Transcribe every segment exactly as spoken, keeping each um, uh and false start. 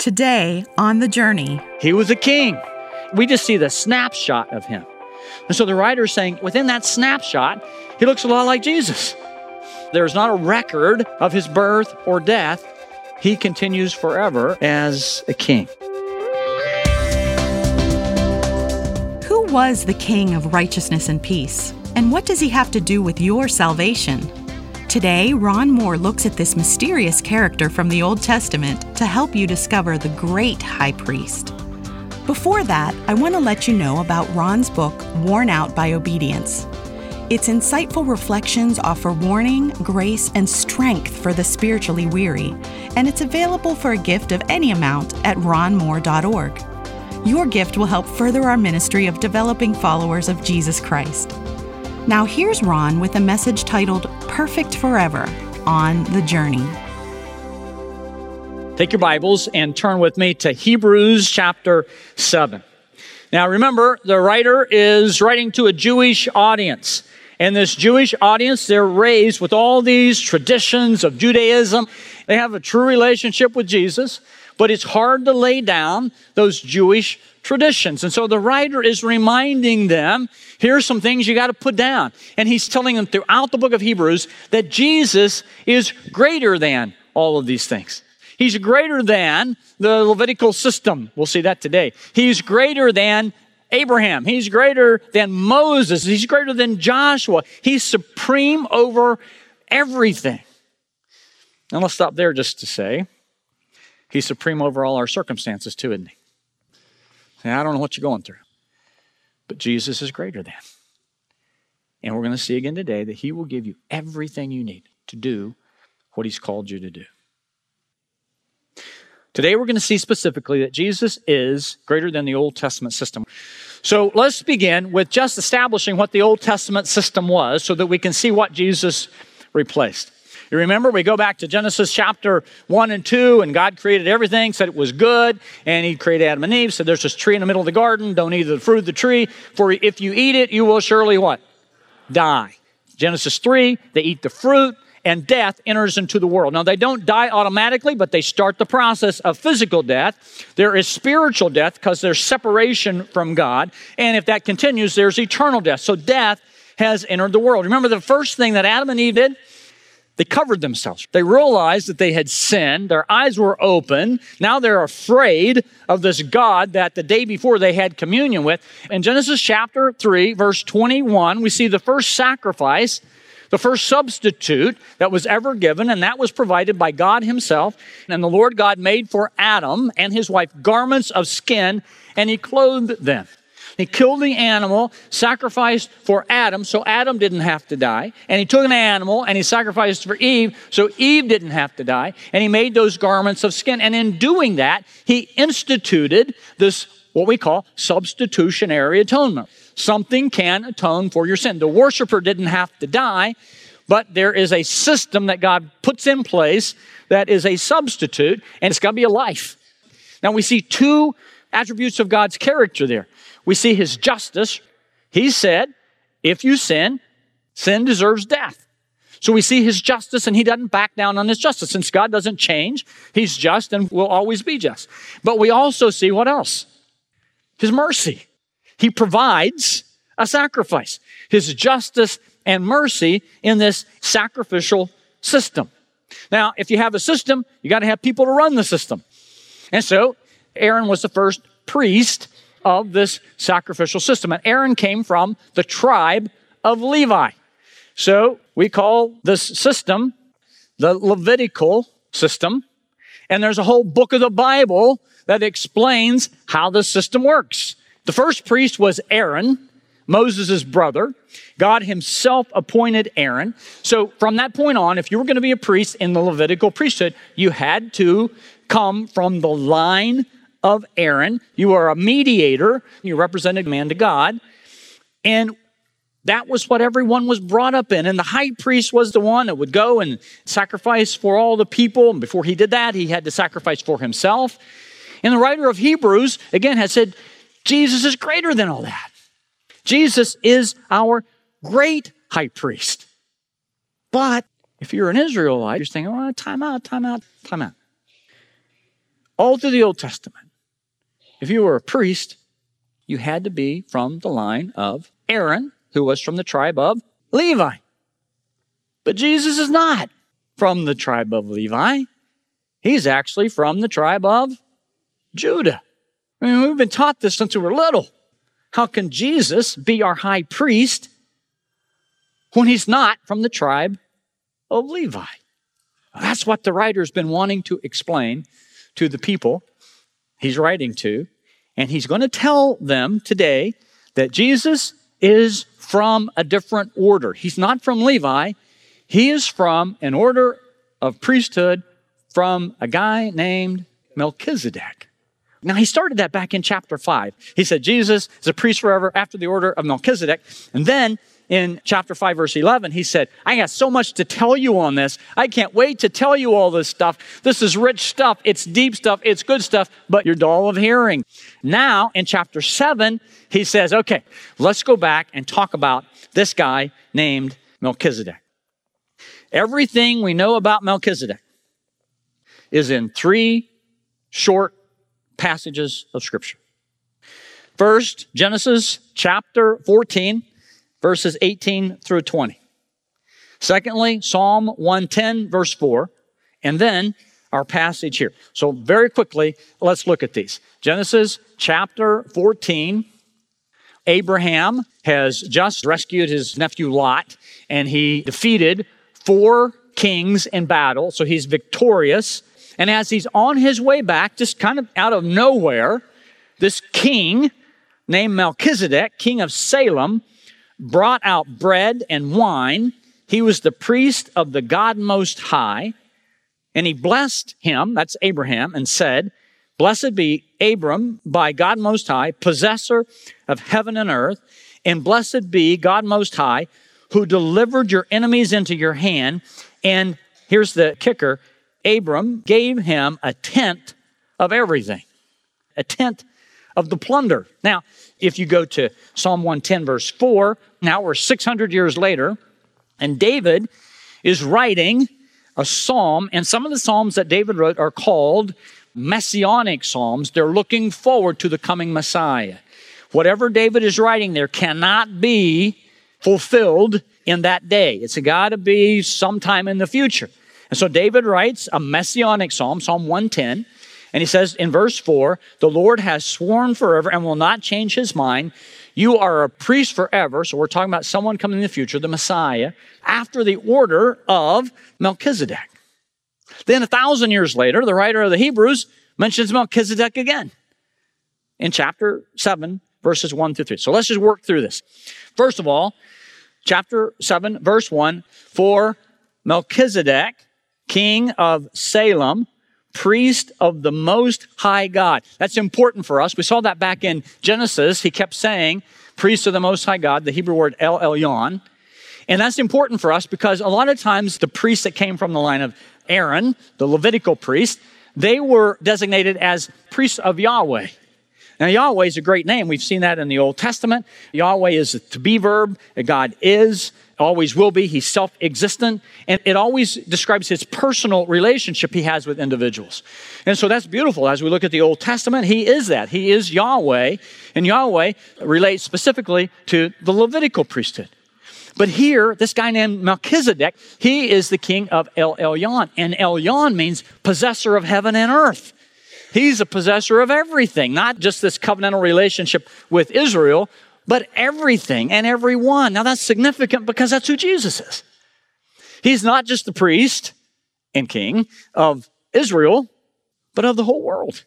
Today on The Journey, he was a king. We just see the snapshot of him. And so the writer is saying, within that snapshot, he looks a lot like Jesus. There's not a record of his birth or death. He continues forever as a king. Who was the King of righteousness and peace? And what does he have to do with your salvation? Today, Ron Moore looks at this mysterious character from the Old Testament to help you discover the great high priest. Before that, I want to let you know about Ron's book, Worn Out by Obedience. Its insightful reflections offer warning, grace, and strength for the spiritually weary, and it's available for a gift of any amount at ron moore dot org. Your gift will help further our ministry of developing followers of Jesus Christ. Now here's Ron with a message titled Perfect Forever on The Journey. Take your Bibles and turn with me to Hebrews chapter seven. Now remember, the writer is writing to a Jewish audience. And this Jewish audience, they're raised with all these traditions of Judaism. They have a true relationship with Jesus, but it's hard to lay down those Jewish traditions. And so the writer is reminding them, here's some things you got to put down. And he's telling them throughout the book of Hebrews that Jesus is greater than all of these things. He's greater than the Levitical system. We'll see that today. He's greater than Abraham. He's greater than Moses. He's greater than Joshua. He's supreme over everything. And let's stop there just to say, he's supreme over all our circumstances too, isn't he? Now, I don't know what you're going through, but Jesus is greater than. And we're going to see again today that he will give you everything you need to do what he's called you to do. Today we're going to see specifically that Jesus is greater than the Old Testament system. So let's begin with just establishing what the Old Testament system was so that we can see what Jesus replaced. You remember, we go back to Genesis chapter one and two, and God created everything, said it was good, and he created Adam and Eve, said there's this tree in the middle of the garden, don't eat the fruit of the tree, for if you eat it, you will surely what? Die. Genesis three, they eat the fruit, and death enters into the world. Now, they don't die automatically, but they start the process of physical death. There is spiritual death because there's separation from God, and if that continues, there's eternal death. So death has entered the world. Remember the first thing that Adam and Eve did? They covered themselves. They realized that they had sinned. Their eyes were open. Now they're afraid of this God that the day before they had communion with. In Genesis chapter three, verse twenty-one, we see the first sacrifice, the first substitute that was ever given, and that was provided by God himself. And the Lord God made for Adam and his wife garments of skin, and he clothed them. He killed the animal, sacrificed for Adam, so Adam didn't have to die. And he took an animal and he sacrificed for Eve, so Eve didn't have to die. And he made those garments of skin. And in doing that, he instituted this, what we call substitutionary atonement. Something can atone for your sin. The worshiper didn't have to die, but there is a system that God puts in place that is a substitute, and it's got to be a life. Now we see two attributes of God's character there. We see his justice. He said, if you sin, sin deserves death. So we see his justice, and he doesn't back down on his justice. Since God doesn't change, he's just and will always be just. But we also see what else? His mercy. He provides a sacrifice. His justice and mercy in this sacrificial system. Now, if you have a system, you got to have people to run the system. And so Aaron was the first priest of this sacrificial system. And Aaron came from the tribe of Levi. So we call this system the Levitical system. And there's a whole book of the Bible that explains how this system works. The first priest was Aaron, Moses' brother. God himself appointed Aaron. So from that point on, if you were going to be a priest in the Levitical priesthood, you had to come from the line of Aaron. You are a mediator. You represented man to God. And that was what everyone was brought up in. And the high priest was the one that would go and sacrifice for all the people. And before he did that, he had to sacrifice for himself. And the writer of Hebrews, again, has said, Jesus is greater than all that. Jesus is our great high priest. But if you're an Israelite, you're saying, oh, time out, time out, time out. all through the Old Testament, if you were a priest, you had to be from the line of Aaron, who was from the tribe of Levi. But Jesus is not from the tribe of Levi. He's actually from the tribe of Judah. I mean, we've been taught this since we were little. How can Jesus be our high priest when he's not from the tribe of Levi? That's what the writer's been wanting to explain to the people he's writing to. And he's going to tell them today that Jesus is from a different order. He's not from Levi. He is from an order of priesthood from a guy named Melchizedek. Now, he started that back in chapter five. He said Jesus is a priest forever after the order of Melchizedek. And then in chapter five, verse eleven, he said, I got so much to tell you on this. I can't wait to tell you all this stuff. This is rich stuff. It's deep stuff. It's good stuff, but you're dull of hearing. Now, in chapter seven, he says, okay, let's go back and talk about this guy named Melchizedek. Everything we know about Melchizedek is in three short passages of Scripture. First, Genesis chapter fourteen, verses eighteen through twenty. Secondly, Psalm one ten, verse four. And then our passage here. So very quickly, let's look at these. Genesis chapter fourteen. Abraham has just rescued his nephew Lot, and he defeated four kings in battle, so he's victorious. And as he's on his way back, just kind of out of nowhere, this king named Melchizedek, king of Salem, brought out bread and wine. He was the priest of the God Most High, and he blessed him, that's Abraham, and said, Blessed be Abram by God Most High, possessor of heaven and earth, and blessed be God Most High, who delivered your enemies into your hand. And here's the kicker, Abram gave him a tenth of everything, a tenth of the plunder. Now, if you go to Psalm one ten, verse four, now we're six hundred years later, and David is writing a psalm, and some of the psalms that David wrote are called messianic psalms. They're looking forward to the coming Messiah. Whatever David is writing there cannot be fulfilled in that day. It's got to be sometime in the future. And so David writes a messianic psalm, Psalm one ten, and he says in verse four, the Lord has sworn forever and will not change his mind. You are a priest forever. So we're talking about someone coming in the future, the Messiah, after the order of Melchizedek. Then a thousand years later, the writer of the Hebrews mentions Melchizedek again in chapter seven, verses one through three. So let's just work through this. First of all, chapter seven, verse one, for Melchizedek, king of Salem, priest of the Most High God. That's important for us. We saw that back in Genesis. He kept saying, priest of the Most High God, the Hebrew word El Elyon. And that's important for us because a lot of times the priests that came from the line of Aaron, the Levitical priest, they were designated as priests of Yahweh. Now, Yahweh is a great name. We've seen that in the Old Testament. Yahweh is a to-be verb. God is, always will be. He's self-existent. And it always describes his personal relationship he has with individuals. And so that's beautiful. As we look at the Old Testament, he is that. He is Yahweh. And Yahweh relates specifically to the Levitical priesthood. But here, this guy named Melchizedek, he is the king of El Elyon. And Elyon means possessor of heaven and earth. He's a possessor of everything, not just this covenantal relationship with Israel, but everything and everyone. Now that's significant because that's who Jesus is. He's not just the priest and king of Israel, but of the whole world.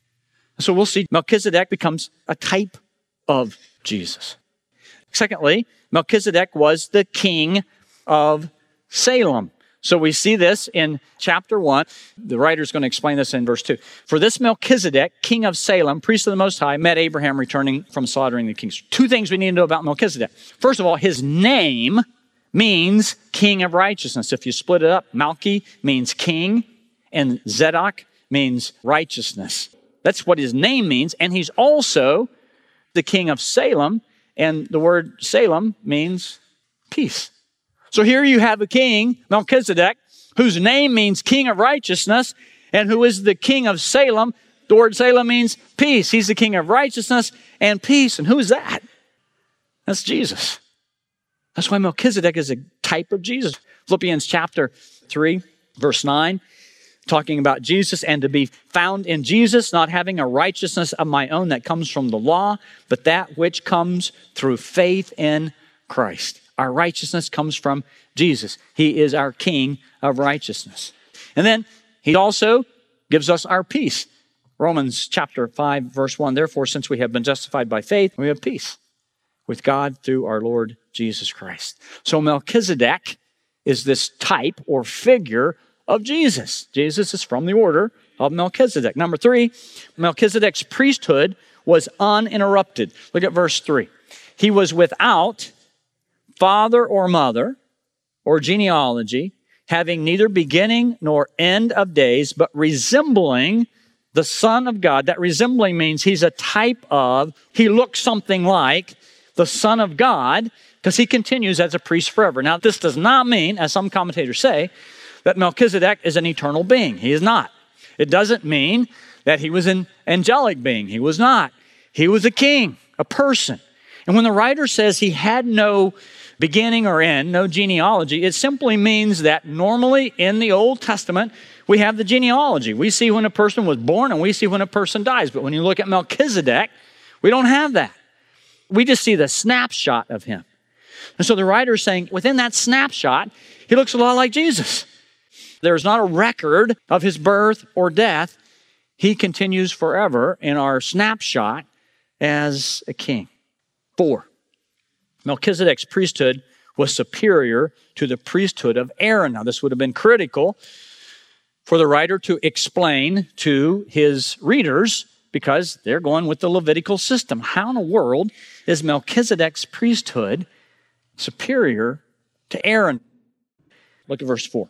So we'll see Melchizedek becomes a type of Jesus. Secondly, Melchizedek was the king of Salem. So we see this in chapter one. The writer's going to explain this in verse two. For this Melchizedek, king of Salem, priest of the Most High, met Abraham returning from slaughtering the kings. Two things we need to know about Melchizedek. First of all, his name means king of righteousness. If you split it up, Malchi means king, and Zedek means righteousness. That's what his name means. And he's also the king of Salem, and the word Salem means peace. So here you have a king, Melchizedek, whose name means king of righteousness, And who is the king of Salem? The word Salem means peace. He's the king of righteousness and peace. And who is that? That's Jesus. That's why Melchizedek is a type of Jesus. Philippians chapter three, verse nine, talking about Jesus, and to be found in Jesus, not having a righteousness of my own that comes from the law, but that which comes through faith in Christ. Our righteousness comes from Jesus. He is our King of righteousness. And then he also gives us our peace. Romans chapter five, verse one, therefore, since we have been justified by faith, we have peace with God through our Lord Jesus Christ. So Melchizedek is this type or figure of Jesus. Jesus is from the order of Melchizedek. Number three, Melchizedek's priesthood was uninterrupted. Look at verse three. He was without father or mother or genealogy, having neither beginning nor end of days, but resembling the Son of God. That resembling means he's a type of, he looks something like the Son of God, because he continues as a priest forever. Now, this does not mean, as some commentators say, that Melchizedek is an eternal being. He is not. It doesn't mean that he was an angelic being. He was not. He was a king, a person. And when the writer says he had no beginning or end, no genealogy, it simply means that normally in the Old Testament, we have the genealogy. We see when a person was born and we see when a person dies. But when you look at Melchizedek, we don't have that. We just see the snapshot of him. And so the writer is saying, within that snapshot, he looks a lot like Jesus. There's not a record of his birth or death. He continues forever in our snapshot as a king. Four, Melchizedek's priesthood was superior to the priesthood of Aaron. Now, this would have been critical for the writer to explain to his readers, because they're going with the Levitical system. How in the world is Melchizedek's priesthood superior to Aaron? Look at verse four.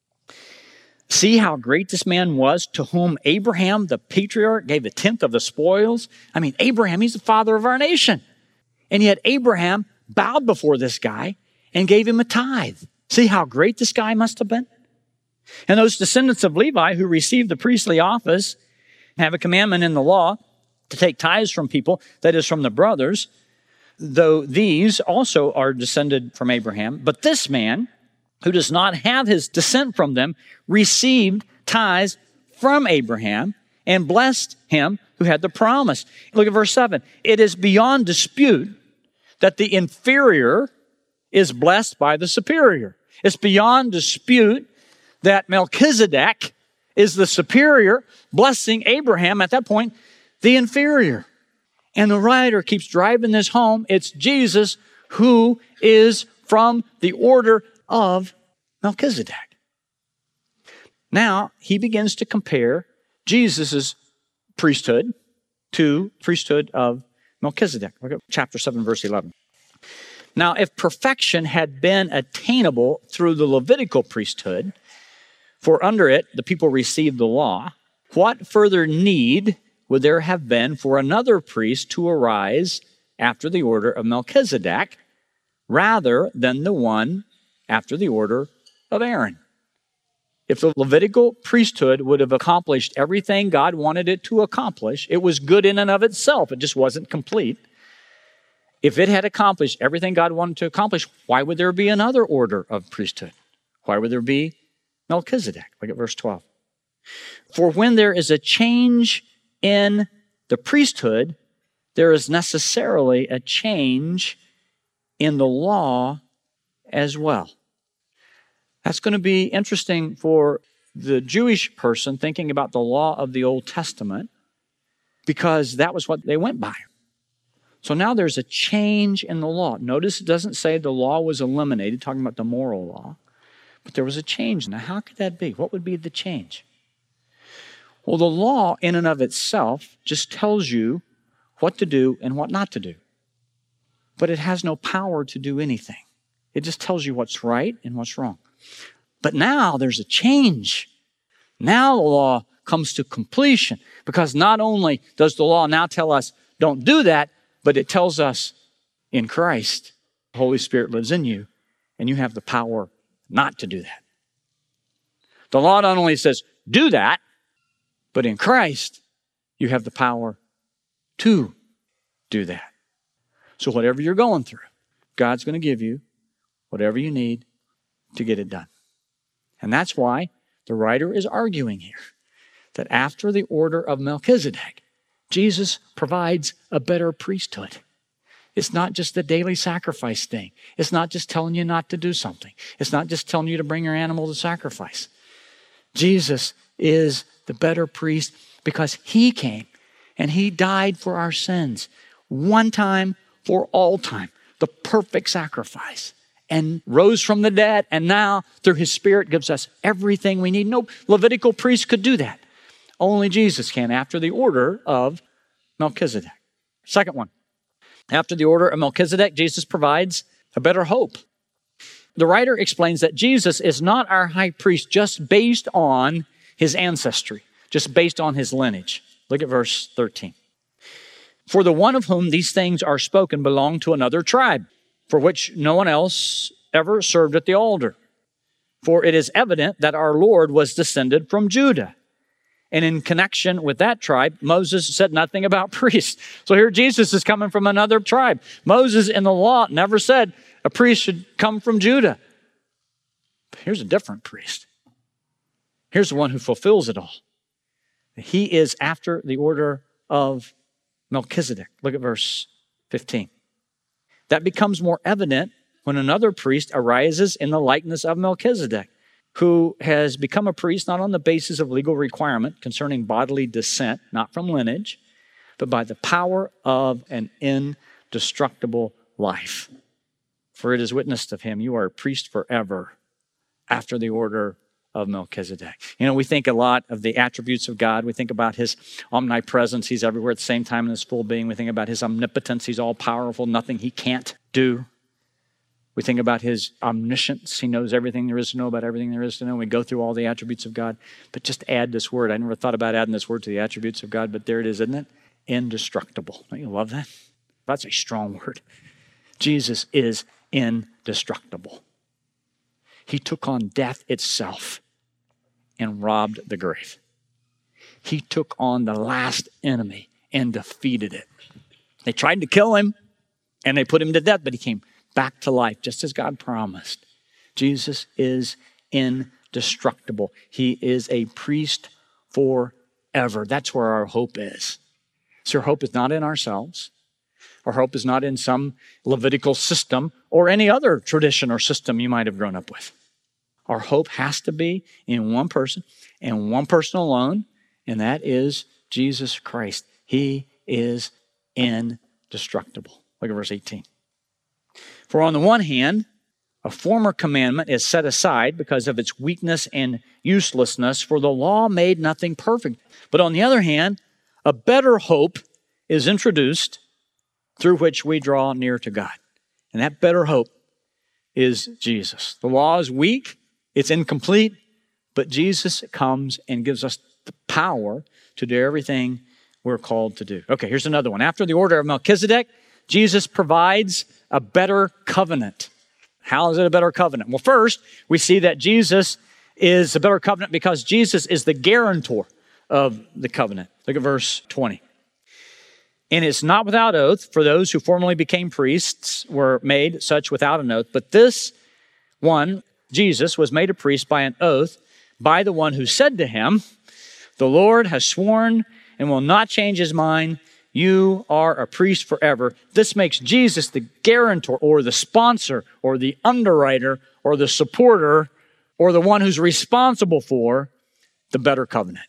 See how great this man was, to whom Abraham, the patriarch, gave a tenth of the spoils. I mean, Abraham, he's the father of our nation. And yet Abraham bowed before this guy and gave him a tithe. See how great this guy must have been? And those descendants of Levi who received the priestly office have a commandment in the law to take tithes from people, that is from the brothers, though these also are descended from Abraham. But this man, who does not have his descent from them, received tithes from Abraham and blessed him who had the promise. Look at verse seven. It is beyond dispute that the inferior is blessed by the superior. It's beyond dispute that Melchizedek is the superior, blessing Abraham, at that point, the inferior. And the writer keeps driving this home. It's Jesus who is from the order of Melchizedek. Now, he begins to compare Jesus' priesthood to priesthood of Melchizedek. Look at chapter seven, verse eleven. Now, if perfection had been attainable through the Levitical priesthood, for under it the people received the law, what further need would there have been for another priest to arise after the order of Melchizedek, rather than the one after the order of Aaron? If the Levitical priesthood would have accomplished everything God wanted it to accomplish, it was good in and of itself, it just wasn't complete. If it had accomplished everything God wanted to accomplish, why would there be another order of priesthood? Why would there be Melchizedek? Look at verse twelve. For when there is a change in the priesthood, there is necessarily a change in the law as well. That's going to be interesting for the Jewish person thinking about the law of the Old Testament, because that was what they went by. So now there's a change in the law. Notice it doesn't say the law was eliminated, talking about the moral law, but there was a change. Now, how could that be? What would be the change? Well, the law in and of itself just tells you what to do and what not to do. But it has no power to do anything. It just tells you what's right and what's wrong. But now there's a change. Now the law comes to completion, because not only does the law now tell us don't do that, but it tells us in Christ, the Holy Spirit lives in you, and you have the power not to do that. The law not only says do that, But in Christ, you have the power to do that. So whatever you're going through, God's going to give you whatever you need to get it done. And that's why the writer is arguing here that after the order of Melchizedek, Jesus provides a better priesthood. It's not just the daily sacrifice thing. It's not just telling you not to do something. It's not just telling you to bring your animal to sacrifice. Jesus is the better priest because he came and he died for our sins one time for all time, the perfect sacrifice, and rose from the dead, and now through his Spirit gives us everything we need. No Levitical priest could do that. Only Jesus can after the order of Melchizedek. Second one, after the order of Melchizedek, Jesus provides a better hope. The writer explains that Jesus is not our high priest just based on his ancestry, just based on his lineage. Look at verse thirteen. For the one of whom these things are spoken belonged to another tribe, for which no one else ever served at the altar. For it is evident that our Lord was descended from Judah. And in connection with that tribe, Moses said nothing about priests. So here Jesus is coming from another tribe. Moses in the law never said a priest should come from Judah. But here's a different priest. Here's the one who fulfills it all. He is after the order of Melchizedek. Look at verse fifteen. That becomes more evident when another priest arises in the likeness of Melchizedek, who has become a priest not on the basis of legal requirement concerning bodily descent, not from lineage, but by the power of an indestructible life. For it is witnessed of him, you are a priest forever after the order of Melchizedek. You know, we think a lot of the attributes of God. We think about his omnipresence. He's everywhere at the same time in his full being. We think about his omnipotence. He's all powerful, nothing he can't do. We think about his omniscience. He knows everything there is to know about everything there is to know. We go through all the attributes of God. But just add this word. I never thought about adding this word to the attributes of God, but there it is, isn't it? Indestructible. Don't you love that? That's a strong word. Jesus is indestructible. He took on death itself and robbed the grave. He took on the last enemy and defeated it. They tried to kill him and they put him to death, but he came back to life just as God promised. Jesus is indestructible. He is a priest forever. That's where our hope is. So our hope is not in ourselves. Our hope is not in some Levitical system or any other tradition or system you might have grown up with. Our hope has to be in one person and one person alone, and that is Jesus Christ. He is indestructible. Look at verse eighteen. For on the one hand, a former commandment is set aside because of its weakness and uselessness, for the law made nothing perfect. But on the other hand, a better hope is introduced through which we draw near to God. And that better hope is Jesus. The law is weak, it's incomplete, but Jesus comes and gives us the power to do everything we're called to do. Okay, here's another one. After the order of Melchizedek, Jesus provides a better covenant. How is it a better covenant? Well, first, we see that Jesus is a better covenant because Jesus is the guarantor of the covenant. Look at verse twenty. And it's not without oath, for those who formerly became priests were made such without an oath. But this one, Jesus, was made a priest by an oath by the one who said to him, the Lord has sworn and will not change his mind. You are a priest forever. This makes Jesus the guarantor or the sponsor or the underwriter or the supporter or the one who's responsible for the better covenant.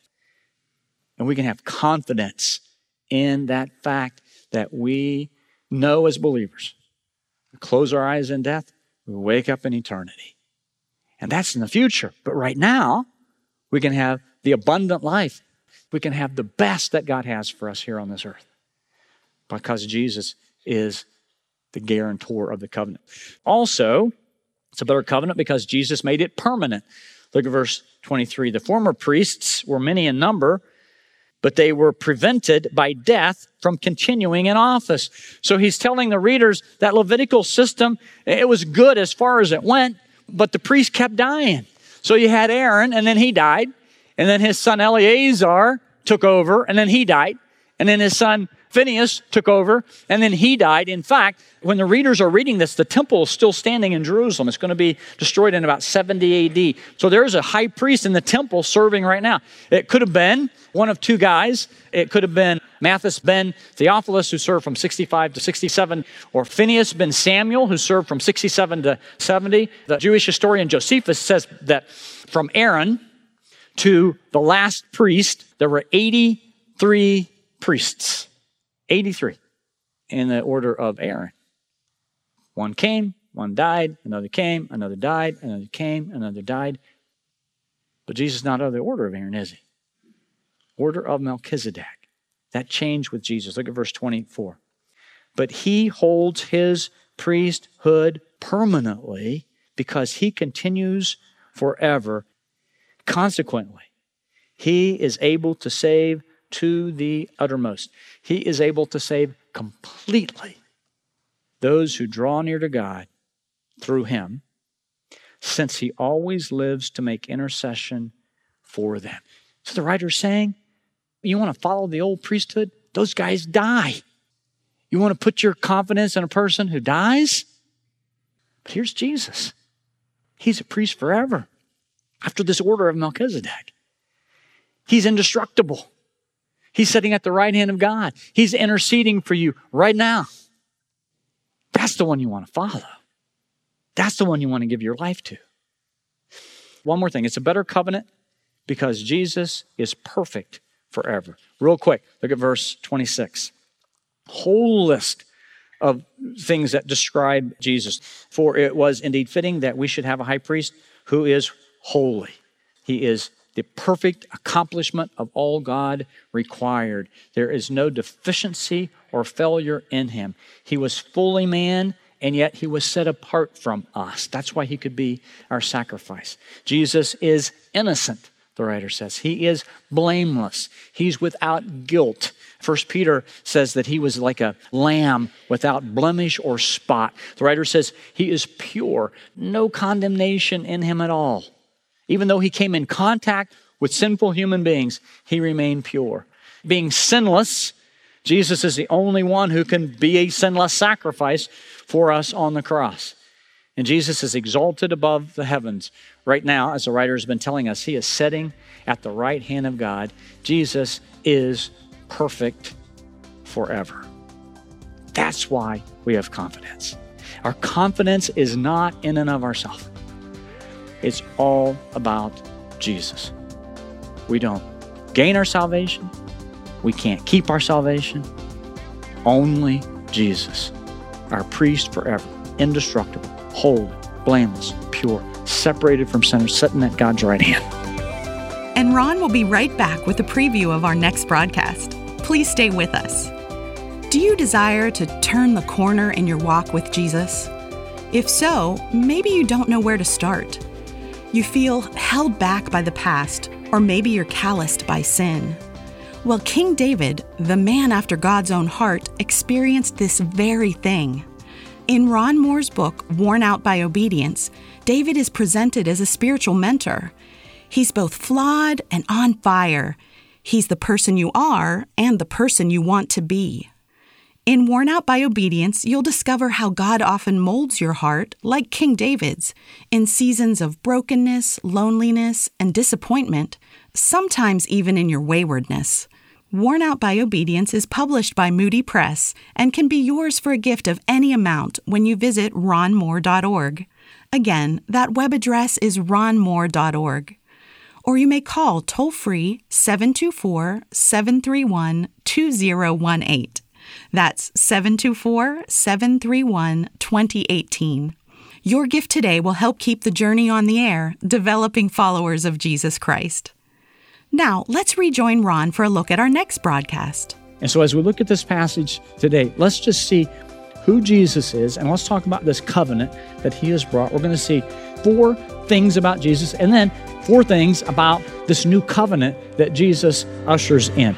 And we can have confidence in that fact that we know as believers. We close our eyes in death, we wake up in eternity. And that's in the future. But right now, we can have the abundant life. We can have the best that God has for us here on this earth because Jesus is the guarantor of the covenant. Also, it's a better covenant because Jesus made it permanent. Look at verse twenty-three. The former priests were many in number, but they were prevented by death from continuing in office. So he's telling the readers that Levitical system, it was good as far as it went, but the priest kept dying. So you had Aaron, and then he died, and then his son Eleazar took over, and then he died. And then his son Phineas took over, and then he died. In fact, when the readers are reading this, the temple is still standing in Jerusalem. It's going to be destroyed in about seventy A D. So there's a high priest in the temple serving right now. It could have been one of two guys. It could have been Matthias ben Theophilus, who served from sixty-five to sixty-seven, or Phineas ben Samuel, who served from sixty-seven to seventy. The Jewish historian Josephus says that from Aaron to the last priest, there were eighty-three priests. eighty-three in the order of Aaron. One came, one died, another came, another died, another came, another died. But Jesus is not of the order of Aaron, is he? Order of Melchizedek. That changed with Jesus. Look at verse twenty-four. But he holds his priesthood permanently because he continues forever. Consequently, he is able to save to the uttermost. He is able to save completely those who draw near to God through him, since he always lives to make intercession for them. So the writer's saying, you want to follow the old priesthood? Those guys die. You want to put your confidence in a person who dies? But here's Jesus. He's a priest forever, after this order of Melchizedek. He's indestructible. He's sitting at the right hand of God. He's interceding for you right now. That's the one you want to follow. That's the one you want to give your life to. One more thing. It's a better covenant because Jesus is perfect forever. Real quick, look at verse twenty-six. Whole list of things that describe Jesus. For it was indeed fitting that we should have a high priest who is holy. He is the perfect accomplishment of all God required. There is no deficiency or failure in him. He was fully man, and yet he was set apart from us. That's why he could be our sacrifice. Jesus is innocent, the writer says. He is blameless. He's without guilt. First Peter says that he was like a lamb without blemish or spot. The writer says he is pure, no condemnation in him at all. Even though he came in contact with sinful human beings, he remained pure. Being sinless, Jesus is the only one who can be a sinless sacrifice for us on the cross. And Jesus is exalted above the heavens. Right now, as the writer has been telling us, he is sitting at the right hand of God. Jesus is perfect forever. That's why we have confidence. Our confidence is not in and of ourselves. It's all about Jesus. We don't gain our salvation. We can't keep our salvation. Only Jesus, our priest forever, indestructible, holy, blameless, pure, separated from sinners, sitting at God's right hand. And Ron will be right back with a preview of our next broadcast. Please stay with us. Do you desire to turn the corner in your walk with Jesus? If so, maybe you don't know where to start. You feel held back by the past, or maybe you're calloused by sin. Well, King David, the man after God's own heart, experienced this very thing. In Ron Moore's book, Worn Out by Obedience, David is presented as a spiritual mentor. He's both flawed and on fire. He's the person you are and the person you want to be. In Worn Out by Obedience, you'll discover how God often molds your heart, like King David's, in seasons of brokenness, loneliness, and disappointment, sometimes even in your waywardness. Worn Out by Obedience is published by Moody Press and can be yours for a gift of any amount when you visit ron moore dot org. Again, that web address is ron moore dot org. Or you may call toll-free seven two four, seven three one, two zero one eight. That's seven two four, seven three one, two zero one eight. Your gift today will help keep the journey on the air, developing followers of Jesus Christ. Now, let's rejoin Ron for a look at our next broadcast. And so as we look at this passage today, let's just see who Jesus is, and let's talk about this covenant that he has brought. We're going to see four things about Jesus, and then four things about this new covenant that Jesus ushers in.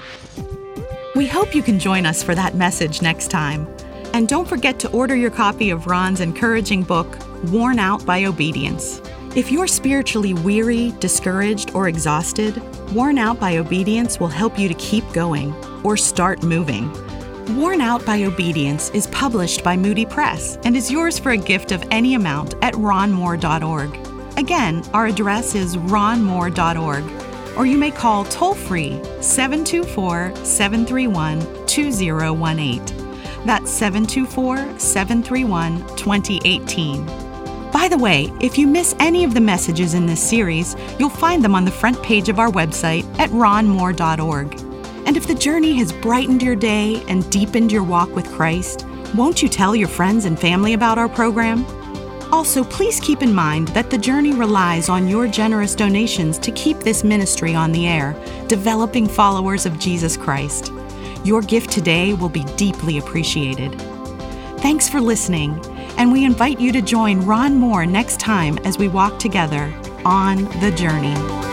We hope you can join us for that message next time. And don't forget to order your copy of Ron's encouraging book, Worn Out by Obedience. If you're spiritually weary, discouraged, or exhausted, Worn Out by Obedience will help you to keep going or start moving. Worn Out by Obedience is published by Moody Press and is yours for a gift of any amount at ron moore dot org. Again, our address is ron moore dot org, or you may call toll-free seven two four, seven three one, two zero one eight. That's seven two four, seven three one, two zero one eight. By the way, if you miss any of the messages in this series, you'll find them on the front page of our website at ron moore dot org. And if the journey has brightened your day and deepened your walk with Christ, won't you tell your friends and family about our program? Also, please keep in mind that the journey relies on your generous donations to keep this ministry on the air, developing followers of Jesus Christ. Your gift today will be deeply appreciated. Thanks for listening, and we invite you to join Ron Moore next time as we walk together on the journey.